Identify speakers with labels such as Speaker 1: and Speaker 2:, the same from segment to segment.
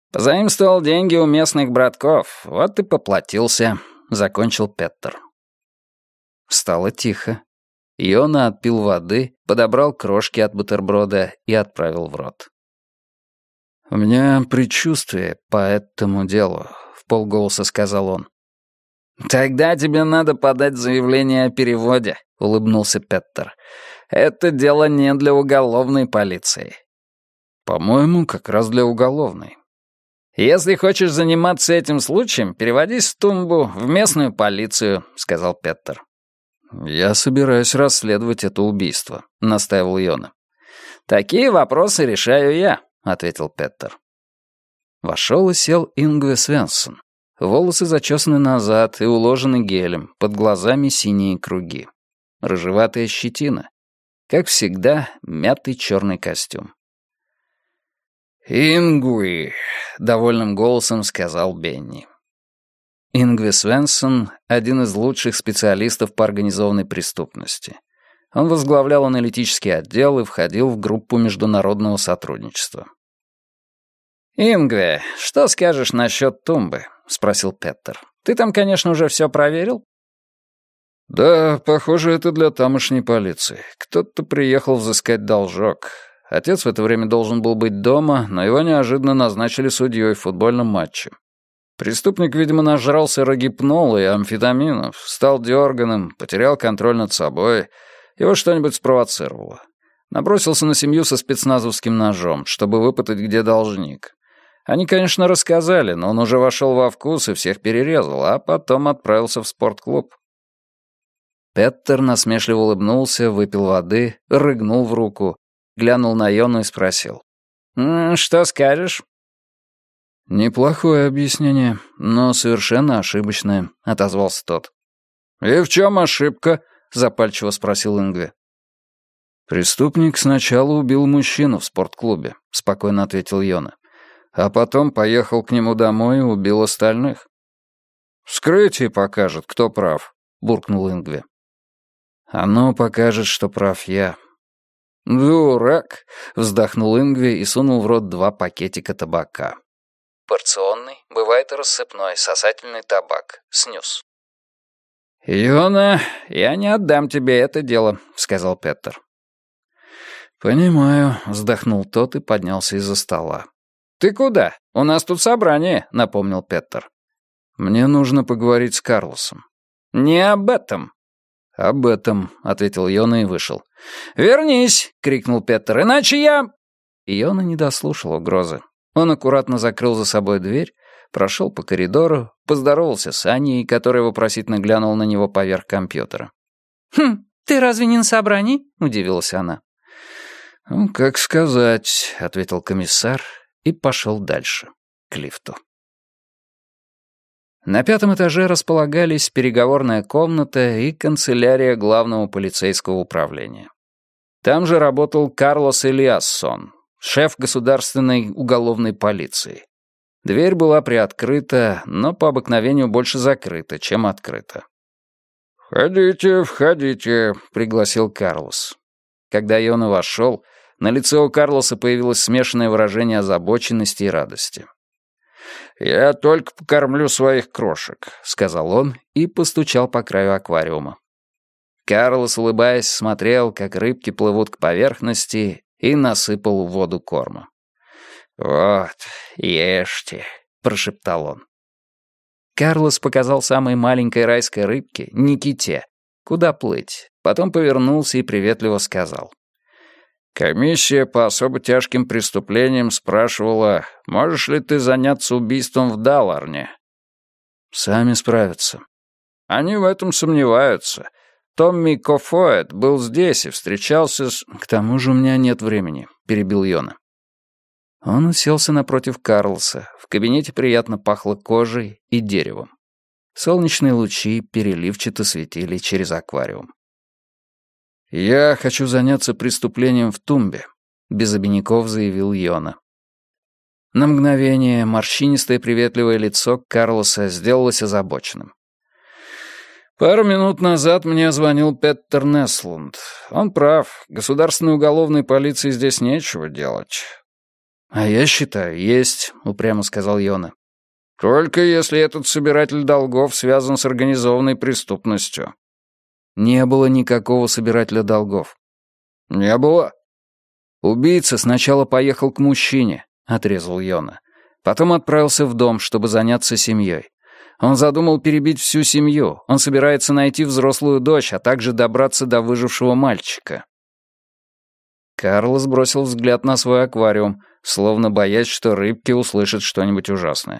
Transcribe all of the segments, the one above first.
Speaker 1: Позаимствовал деньги у местных братков, вот и поплатился», — закончил Петтер. Стало тихо. Йона отпил воды, подобрал крошки от бутерброда и отправил в рот. «У меня предчувствие по этому делу», — вполголоса сказал он. «Тогда тебе надо подать заявление о переводе», — улыбнулся Петтер. «Это дело не для уголовной полиции». «По-моему, как раз для уголовной». «Если хочешь заниматься этим случаем, переводись в Тумбу, в местную полицию», — сказал Петтер. «Я собираюсь расследовать это убийство», — настаивал Йона. «Такие вопросы решаю я», — ответил Петтер. Вошел и сел Ингве Свенсон. Волосы зачесаны назад и уложены гелем, под глазами синие круги. Рыжеватая щетина. Как всегда, мятый черный костюм. «Ингви», — довольным голосом сказал Бенни. Ингве Свенсон — один из лучших специалистов по организованной преступности. Он возглавлял аналитический отдел и входил в группу международного сотрудничества. «Ингве, что скажешь насчет Тумбы?» — спросил Петтер. «Ты там, конечно, уже все проверил?» «Да, похоже, это для тамошней полиции. Кто-то приехал взыскать должок. Отец в это время должен был быть дома, но его неожиданно назначили судьей в футбольном матче. Преступник, видимо, нажрался рогипнола и амфетаминов, стал дерганым, потерял контроль над собой. Его что-нибудь спровоцировало. Набросился на семью со спецназовским ножом, чтобы выпытать, где должник. Они, конечно, рассказали, но он уже вошел во вкус и всех перерезал, а потом отправился в спортклуб». Петтер насмешливо улыбнулся, выпил воды, рыгнул в руку, глянул на Йону и спросил. «Что скажешь?» «Неплохое объяснение, но совершенно ошибочное», — отозвался тот. «И в чем ошибка?» — запальчиво спросил Ингве. «Преступник сначала убил мужчину в спортклубе», — спокойно ответил Йона. «А потом поехал к нему домой и убил остальных». «Вскрытие покажет, кто прав», — буркнул Ингве. «Оно покажет, что прав я». «Дурак», — вздохнул Ингве и сунул в рот 2 пакетика табака. Порционный, бывает и рассыпной, сосательный табак, снюс. «Йона, я не отдам тебе это дело», — сказал Петтер. «Понимаю», — вздохнул тот и поднялся из-за стола. «Ты куда? У нас тут собрание», — напомнил Петтер. «Мне нужно поговорить с Карлосом». «Не об этом». «Об этом», — ответил Йона и вышел. «Вернись!» — крикнул Петтер. «Иначе я...» Йона не дослушал угрозы. Он аккуратно закрыл за собой дверь, прошел по коридору, поздоровался с Аней, которая вопросительно глянула на него поверх компьютера. «Ты разве не на собрании?» — удивилась она. «Ну, как сказать», — ответил комиссар и пошел дальше, к лифту. На 5-м этаже располагались переговорная комната и канцелярия главного полицейского управления. Там же работал Карлос Элиассон, шеф государственной уголовной полиции. Дверь была приоткрыта, но по обыкновению больше закрыта, чем открыта. «Входите, входите», — пригласил Карлос. Когда Йона вошел, на лице у Карлоса появилось смешанное выражение озабоченности и радости. «Я только покормлю своих крошек», — сказал он и постучал по краю аквариума. Карлос, улыбаясь, смотрел, как рыбки плывут к поверхности, и насыпал в воду корма. «Вот, ешьте», — прошептал он. Карлос показал самой маленькой райской рыбке, Никите, куда плыть, потом повернулся и приветливо сказал. «Комиссия по особо тяжким преступлениям спрашивала, можешь ли ты заняться убийством в Далларне?» «Сами справятся». «Они в этом сомневаются. Томми Кофоэт был здесь и встречался с...» «К тому же у меня нет времени», — перебил Йона. Он уселся напротив Карлоса. В кабинете приятно пахло кожей и деревом. Солнечные лучи переливчато светили через аквариум. «Я хочу заняться преступлением в Тумбе», — без обиняков заявил Йона. На мгновение морщинистое приветливое лицо Карлоса сделалось озабоченным. «Пару минут назад мне звонил Петтер Неслунд. Он прав, государственной уголовной полиции здесь нечего делать». «А я считаю, есть», — упрямо сказал Йона. «Только если этот собиратель долгов связан с организованной преступностью». «Не было никакого собирателя долгов». «Не было». «Убийца сначала поехал к мужчине», — отрезал Йона. «Потом отправился в дом, чтобы заняться семьей. Он задумал перебить всю семью. Он собирается найти взрослую дочь, а также добраться до выжившего мальчика». Карлос бросил взгляд на свой аквариум, словно боясь, что рыбки услышат что-нибудь ужасное.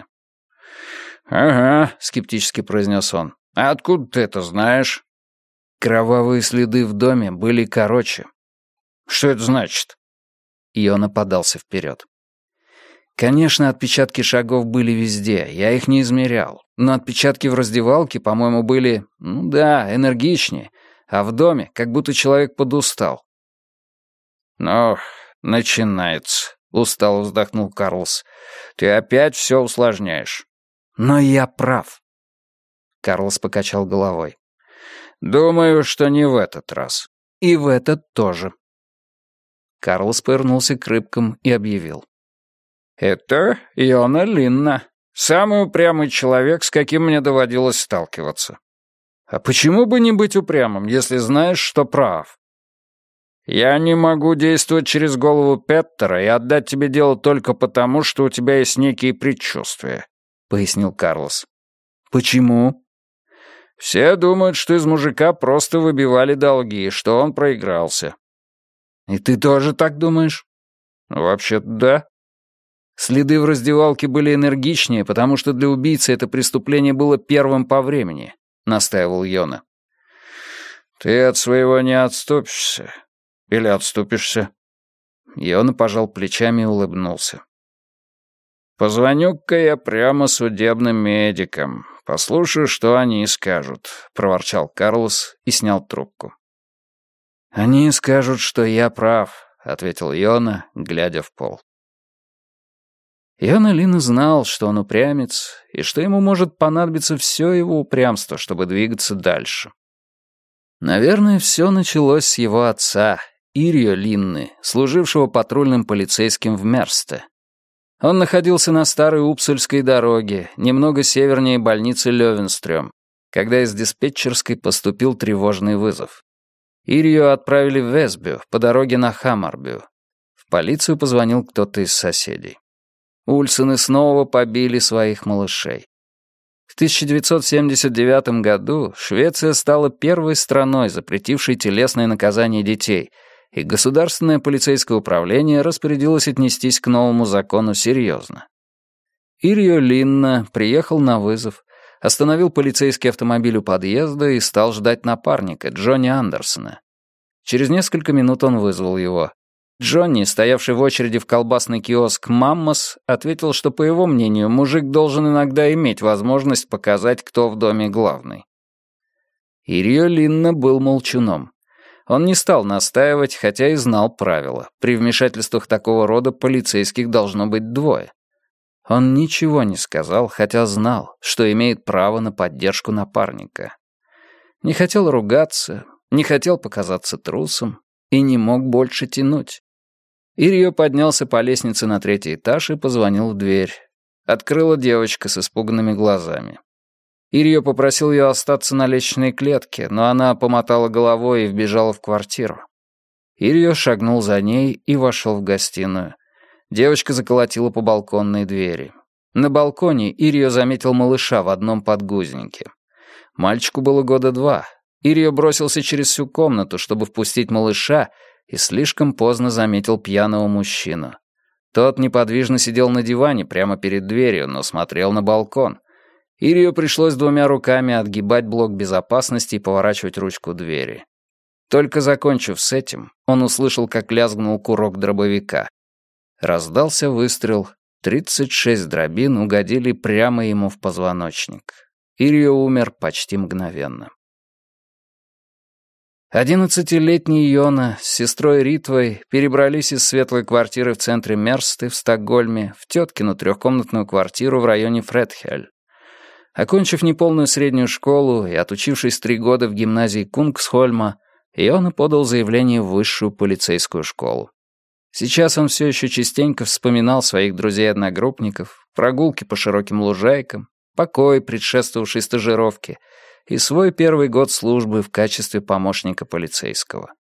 Speaker 1: «Ага», — скептически произнес он. «А откуда ты это знаешь?» «Кровавые следы в доме были короче». «Что это значит?» Йона подался вперед. «Конечно, отпечатки шагов были везде, я их не измерял. Но отпечатки в раздевалке, по-моему, были, энергичнее, а в доме как будто человек подустал». «Ну, начинается», — устало вздохнул Карлос. «Ты опять все усложняешь». «Но я прав». Карлос покачал головой. «Думаю, что не в этот раз. И в этот тоже». Карлос повернулся к рыбкам и объявил. «Это Йона Линна, самый упрямый человек, с каким мне доводилось сталкиваться. А почему бы не быть упрямым, если знаешь, что прав? Я не могу действовать через голову Петтера и отдать тебе дело только потому, что у тебя есть некие предчувствия», — пояснил Карлос. «Почему?» «Все думают, что из мужика просто выбивали долги, что он проигрался». «И ты тоже так думаешь?» «Вообще-то да». «Следы в раздевалке были энергичнее, потому что для убийцы это преступление было первым по времени», — настаивал Йона. «Ты от своего не отступишься. Или отступишься?» Йона пожал плечами и улыбнулся. «Позвоню-ка я прямо судебным медикам. Послушаю, что они скажут», — проворчал Карлос и снял трубку. «Они скажут, что я прав», — ответил Йона, глядя в пол. Йона Линна знал, что он упрямец, и что ему может понадобиться все его упрямство, чтобы двигаться дальше. Наверное, все началось с его отца, Ирьо Линны, служившего патрульным полицейским в Мерсте. Он находился на старой Упсульской дороге, немного севернее больницы Лёвенстрём, когда из диспетчерской поступил тревожный вызов. Ирью отправили в Весбю, по дороге на Хаммарбю. В полицию позвонил кто-то из соседей. Ульсены снова побили своих малышей. В 1979 году Швеция стала первой страной, запретившей телесное наказание детей, и Государственное полицейское управление распорядилось отнестись к новому закону серьезно. Ирьо Линна приехал на вызов, остановил полицейский автомобиль у подъезда и стал ждать напарника, Джонни Андерсона. Через несколько минут он вызвал его. Джонни, стоявший в очереди в колбасный киоск «Маммас», ответил, что, по его мнению, мужик должен иногда иметь возможность показать, кто в доме главный. Ирьо Линна был молчуном. Он не стал настаивать, хотя и знал правила. При вмешательствах такого рода полицейских должно быть двое. Он ничего не сказал, хотя знал, что имеет право на поддержку напарника. Не хотел ругаться, не хотел показаться трусом и не мог больше тянуть. Ирьо поднялся по лестнице на 3-й этаж и позвонил в дверь. Открыла девочка с испуганными глазами. Ирьо попросил ее остаться на лестничной клетке, но она помотала головой и вбежала в квартиру. Ирьо шагнул за ней и вошел в гостиную. Девочка заколотила по балконной двери. На балконе Ирьо заметил малыша в одном подгузнике. Мальчику было 2 года. Ирьо бросился через всю комнату, чтобы впустить малыша, и слишком поздно заметил пьяного мужчину. Тот неподвижно сидел на диване прямо перед дверью, но смотрел на балкон. Ирьо пришлось 2 руками отгибать блок безопасности и поворачивать ручку двери. Только закончив с этим, он услышал, как лязгнул курок дробовика. Раздался выстрел. 36 дробин угодили прямо ему в позвоночник. Ирьо умер почти мгновенно. 11-летний Йона с сестрой Ритвой перебрались из светлой квартиры в центре Мерсты в Стокгольме в теткину 3-комнатную квартиру в районе Фредхель. Окончив неполную среднюю школу и отучившись 3 года в гимназии Кунгсхольма, Йона подал заявление в высшую полицейскую школу. Сейчас он все еще частенько вспоминал своих друзей-одногруппников, прогулки по широким лужайкам, покой, предшествовавший стажировке, и свой первый год службы в качестве помощника полицейского.